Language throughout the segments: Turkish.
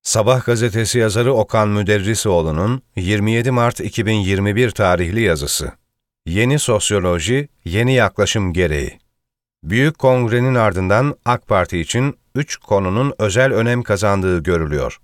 Sabah gazetesi yazarı Okan Müderrisoğlu'nun 27 Mart 2021 tarihli yazısı. Yeni sosyoloji, yeni yaklaşım gereği. Büyük kongrenin ardından AK Parti için 3 konunun özel önem kazandığı görülüyor.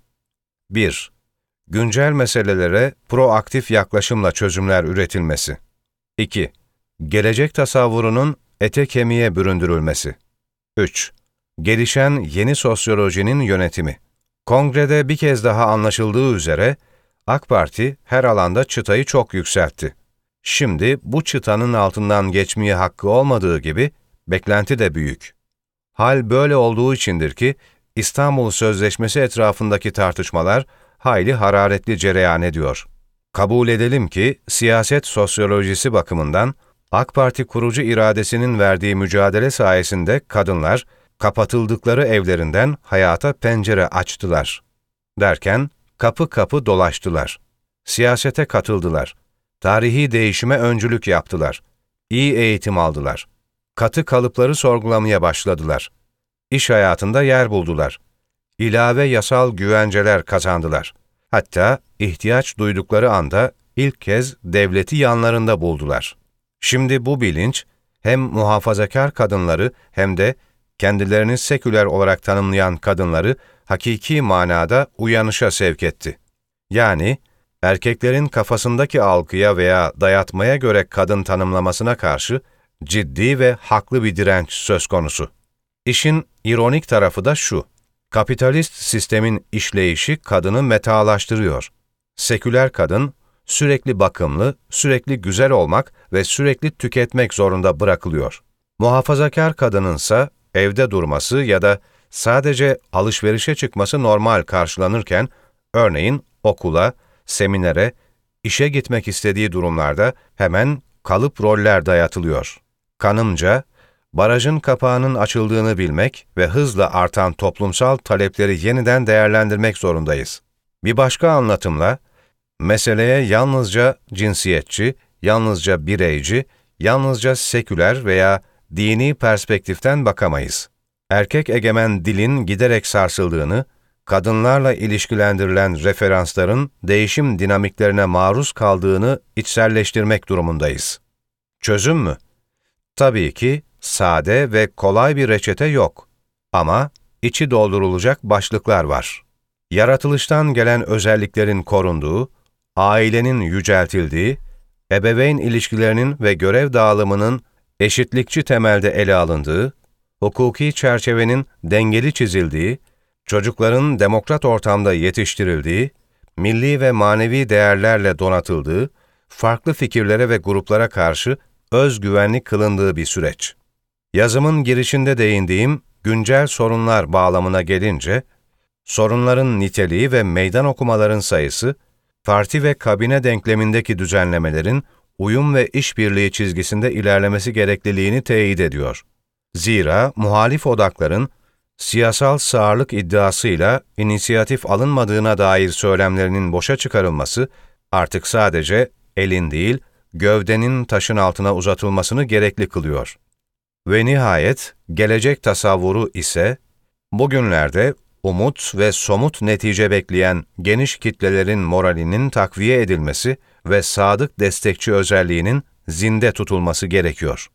1. Güncel meselelere proaktif yaklaşımla çözümler üretilmesi. 2. Gelecek tasavvurunun ete kemiğe büründürülmesi. 3. Gelişen yeni sosyolojinin yönetimi. Kongrede bir kez daha anlaşıldığı üzere AK Parti her alanda çıtayı çok yükseltti. Şimdi bu çıtanın altından geçmeye hakkı olmadığı gibi beklenti de büyük. Hal böyle olduğu içindir ki İstanbul Sözleşmesi etrafındaki tartışmalar hayli hararetli cereyan ediyor. Kabul edelim ki siyaset sosyolojisi bakımından AK Parti kurucu iradesinin verdiği mücadele sayesinde kadınlar kapatıldıkları evlerinden hayata pencere açtılar. Derken kapı kapı dolaştılar. Siyasete katıldılar. Tarihi değişime öncülük yaptılar. İyi eğitim aldılar. Katı kalıpları sorgulamaya başladılar. İş hayatında yer buldular. İlave yasal güvenceler kazandılar. Hatta ihtiyaç duydukları anda ilk kez devleti yanlarında buldular. Şimdi bu bilinç hem muhafazakar kadınları hem de kendilerini seküler olarak tanımlayan kadınları hakiki manada uyanışa sevk etti. Yani erkeklerin kafasındaki algıya veya dayatmaya göre kadın tanımlamasına karşı ciddi ve haklı bir direnç söz konusu. İşin ironik tarafı da şu: kapitalist sistemin işleyişi kadını metalaştırıyor. Seküler kadın sürekli bakımlı, sürekli güzel olmak ve sürekli tüketmek zorunda bırakılıyor. Muhafazakar kadınınsa evde durması ya da sadece alışverişe çıkması normal karşılanırken, örneğin okula, seminere, işe gitmek istediği durumlarda hemen kalıp roller dayatılıyor. Kanımca, barajın kapağının açıldığını bilmek ve hızla artan toplumsal talepleri yeniden değerlendirmek zorundayız. Bir başka anlatımla, meseleye yalnızca cinsiyetçi, yalnızca bireyci, yalnızca seküler veya dini perspektiften bakamayız. Erkek egemen dilin giderek sarsıldığını, kadınlarla ilişkilendirilen referansların değişim dinamiklerine maruz kaldığını içselleştirmek durumundayız. Çözüm mü? Tabii ki sade ve kolay bir reçete yok. Ama içi doldurulacak başlıklar var. Yaratılıştan gelen özelliklerin korunduğu, ailenin yüceltildiği, ebeveyn ilişkilerinin ve görev dağılımının eşitlikçi temelde ele alındığı, hukuki çerçevenin dengeli çizildiği, çocukların demokrat ortamda yetiştirildiği, milli ve manevi değerlerle donatıldığı, farklı fikirlere ve gruplara karşı özgüvenli kılındığı bir süreç. Yazımın girişinde değindiğim güncel sorunlar bağlamına gelince, sorunların niteliği ve meydan okumaların sayısı, parti ve kabine denklemindeki düzenlemelerin uyum ve işbirliği çizgisinde ilerlemesi gerekliliğini teyit ediyor. Zira muhalif odakların siyasal sağırlık iddiasıyla inisiyatif alınmadığına dair söylemlerinin boşa çıkarılması artık sadece elin değil, gövdenin taşın altına uzatılmasını gerekli kılıyor. Ve nihayet gelecek tasavvuru ise bugünlerde umut ve somut netice bekleyen geniş kitlelerin moralinin takviye edilmesi ve sadık destekçi özelliğinin zinde tutulması gerekiyor.